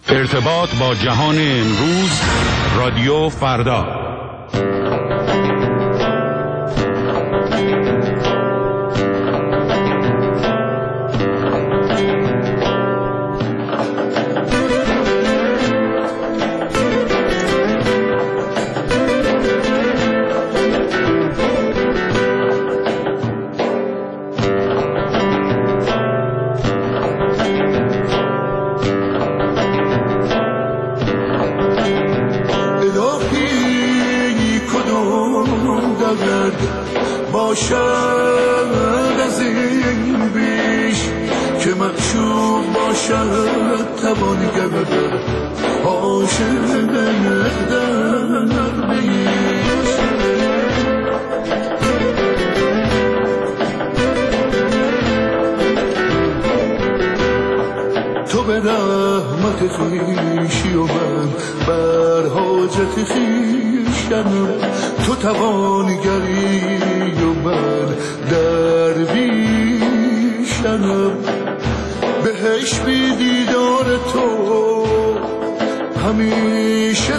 ارتباط با جهان امروز، رادیو فردا. باشد از این بیش که معشوق باشد توانگر عاشق در بیش. تو به رحمت خویشی و من بر حاجت خویشم، تو توانگری و من درویشم. بهش بی دیدار تو همیشه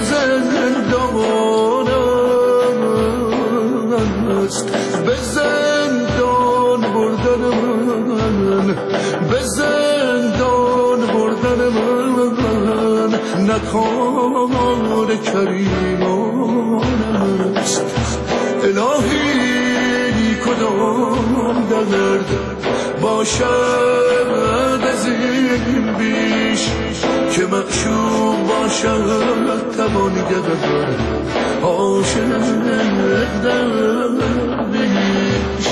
زندانم است. به زندان بردن من، به زندان بردن من نکار کریمانم است. الهی کدام درد باشد از این بیش که معشوق باشد توانگر عاشق در بیش.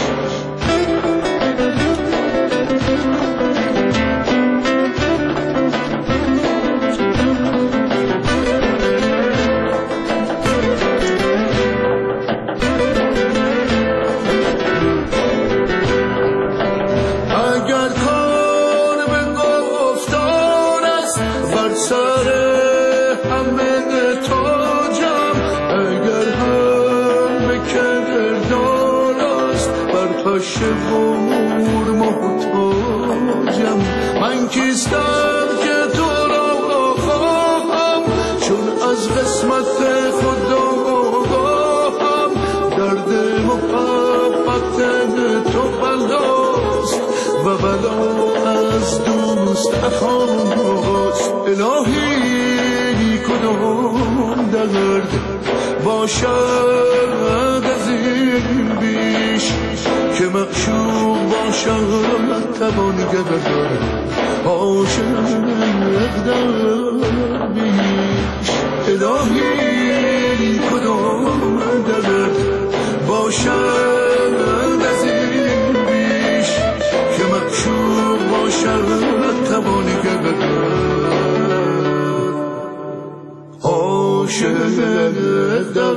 شمور محتاجم، من کیستم که تو را خواهم، چون از قسمت خدا آگاهم. درد محبت تو بلاست و بلا از دوست اخاست. الهی کدام درد باشد از این بیش که معشوق باشد توانگر عاشق در بیش. الهی کدام درد باشد از این بیش که معشوق باشد توانگر عاشق در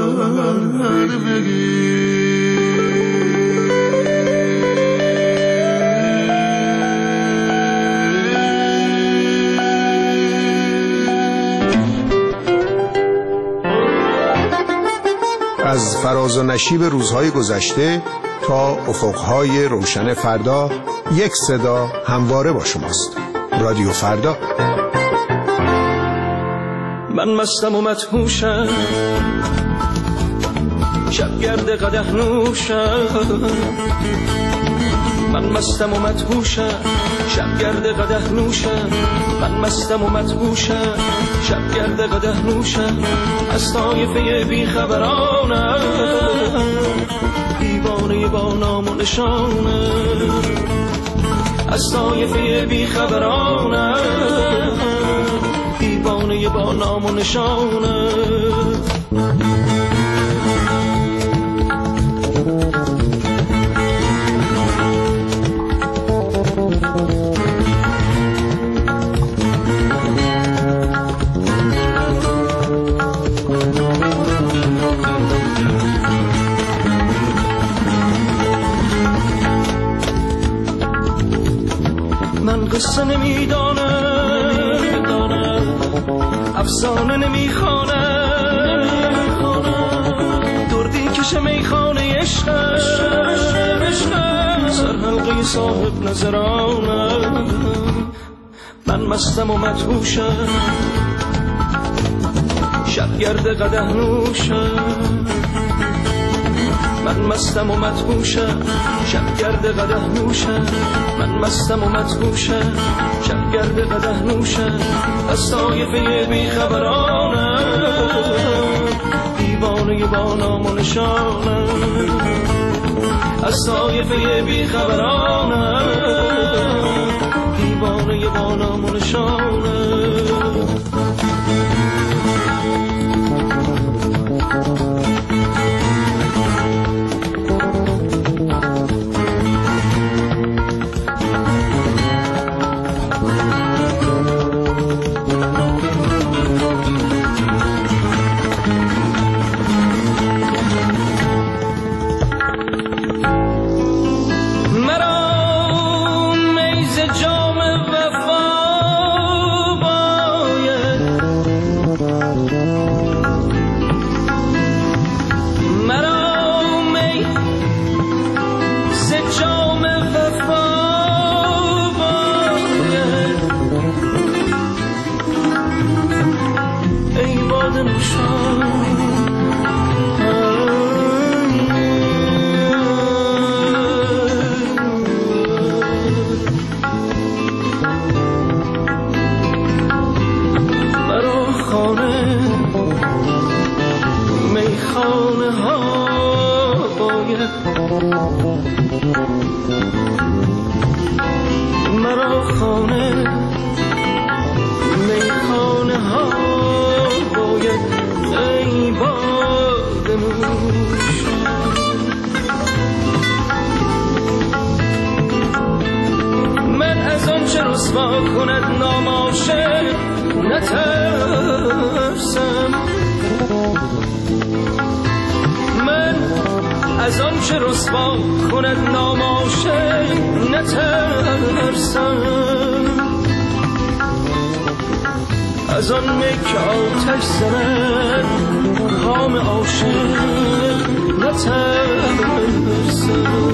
بیش. از فراز و نشیب روزهای گذشته تا افقهای روشن فردا، یک صدا همواره با شماست. رادیو فردا. من مستم و مدهوشم، شبگرد قدح نوشم. من مستم و مدهوشم، شبگرد قدح نوشم. من مستم و مدهوشم، شبگرد قدح نوشم. از طایفه بیخبرانم، دیوانه با نام و نشانم. از طایفه بیخبرانم، دیوانه با نام و نشانم. من قصه نمیدانم، افسانه نمیخوانم، دردی کش میخانه عشقم، سرحلقه صاحب نظرانم. من مستم و مدهوشم شبگرد قدح نوشم من مستم و مدهوشم شبگرد قدح نوشم من مستم و مدهوشم شبگرد قدح نوشم از طایفه بیخبرانم دیوانه با نام و نشانم از طایفه بیخبرانم دیوانه با نام و نشانم مرا خانه میخانه ها باید ای باد نوش من از آن چه رسوا کند نام عاشق نترسم من از آن چه رسوا کند نام عاشق نترسم از آن می که آتش زند خام عاشق نترسم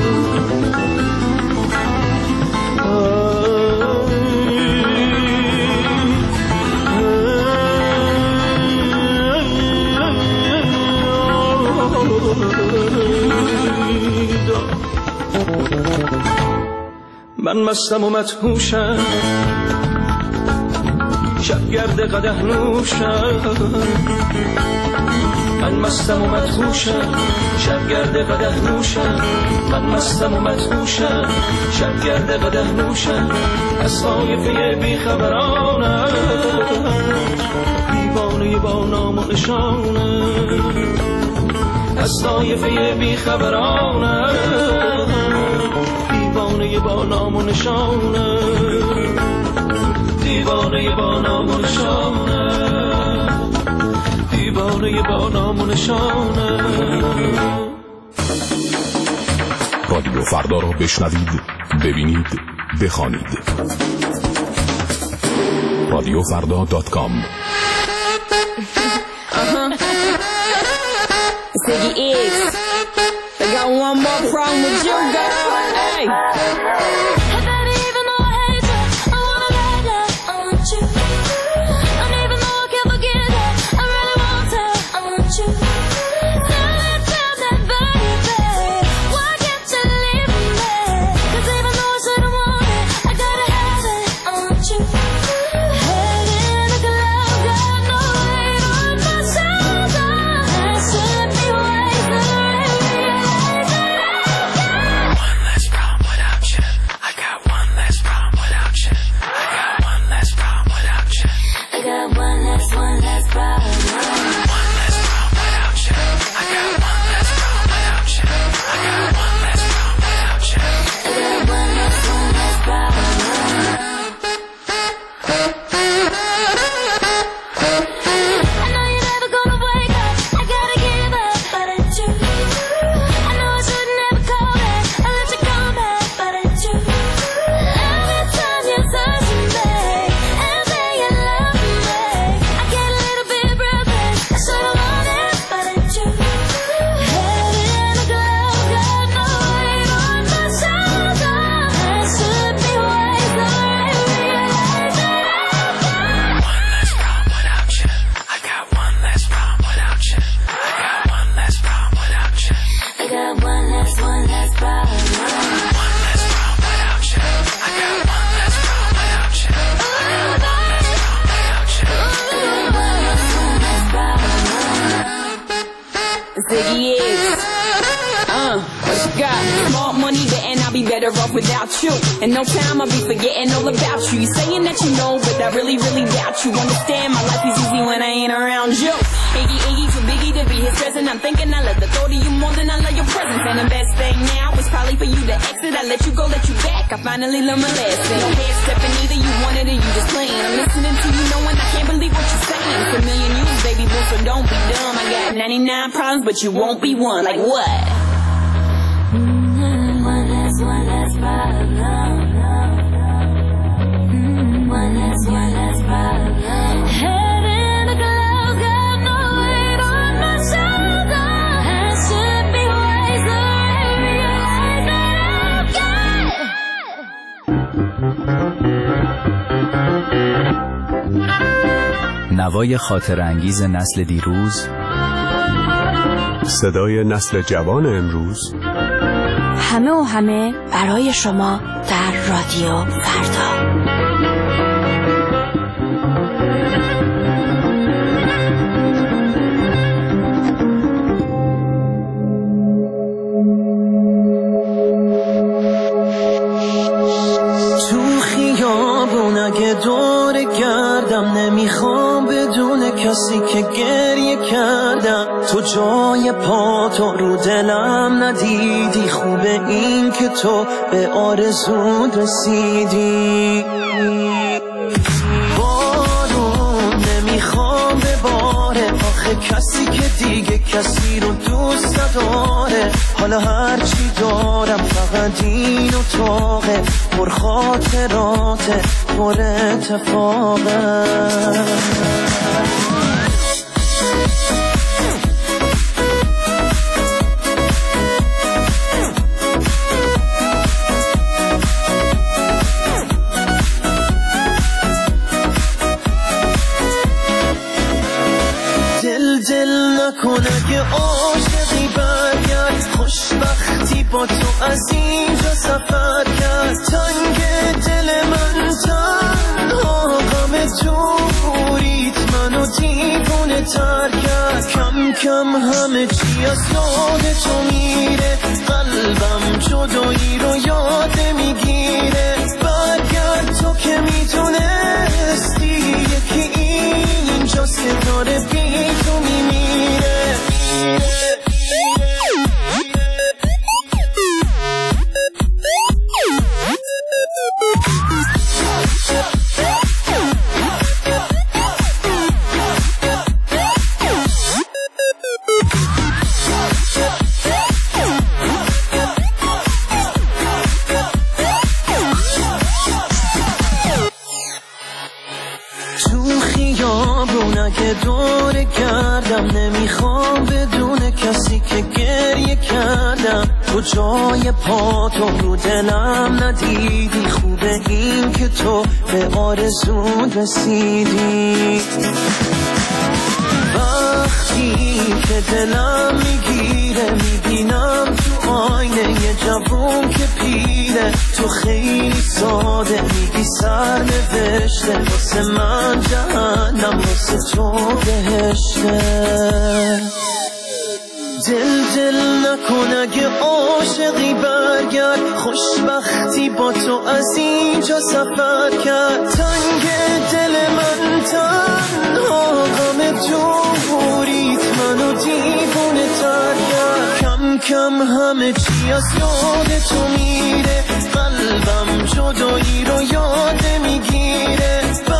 من مستم و مدهوشم شبگرد قدح نوشم من مستم و مدهوشم شبگرد قدح نوشم من مستم و مدهوشم شبگرد قدح نوشم از طایفه بیخبرانم دیوانه با نام و نشانم از طایفه بیخبرانم دیوانه با نام و نشانم دیوانه با نام و نشانم دیوانه با نام و نشانم. رادیو فردا را بشنوید، ببینید، بخوانید. رادیوفردا.com. Ziggy X, I got one more problem with you, girl. Hey. One less problem without you. Diggy is. What you got? Small money, but and I'll be better off without you. In no time I'll be forgetting all about you. You saying that you know, but I really, really doubt you. Understand my life is easy when I ain't around you. Iggy, Iggy, too biggie to be his present. I'm thinking I love the thought of you more than I love your presence. And the best thing now is probably for you to exit. I let you go, let you back. I finally learned my lesson. No head stepping, either you want it or you just playing. I'm listening to you knowing I can't believe what you're saying. It's a million years, baby boo, so don't be dumb. I got 99 problems, but you won't be one. Like what? One less problem. One less problem. Head in the clouds, got no weight on my shoulder. I should be wiser and realize that I'm good. نوای خاطر انگیز نسل دیروز، صدای نسل جوان امروز، همه و همه برای شما در رادیو فردا. تو خیابون اگه دور گردم نمیخوام بدون کسی که گریه کردم. تو جای پا تو رو دلم ندیدی. خوبه این که تو به آرزود رسیدی. بارون نمیخوام بباره آخه کسی که دیگه کسی رو دوست نداره. حالا هرچی دارم فقط این اتاقه، پر خاطراته پر اتفاقه. دل نکن اگه عاشقی برگرد. خوشبختی با تو از اینجا سفر کرد. تنگ دل من تنها غم دوریت منو دیوونه تر کرد. کم کم همه چی از یاد تو میره. قلبم جدایی رو یاد میگیره. برگرد تو که میتونستی. یکی اینجاست که داره بی تو میمیره. تو خیابون اگه دور گردم نمیخوام بدون کسی که گریه کردم. تو جای پا تو رو دلم ندیدی. خوبه این که تو به آرزون رسیدی. وقتی که دلم میگیره میبینم تو آینه یه جوون که پیره. تو خیلی ساده میگی سر نوشته. واسه من جهنم واسه تو بهشته. دل نکن اگه عاشقی برگرد. خوشبختی با تو از اینجا سفر کرد. تنگ دل من تنها غم دوریت منو دیوونه تر کرد. کم کم همه چی از یاد تو میره. قلبم جدایی رو یاد میگیره.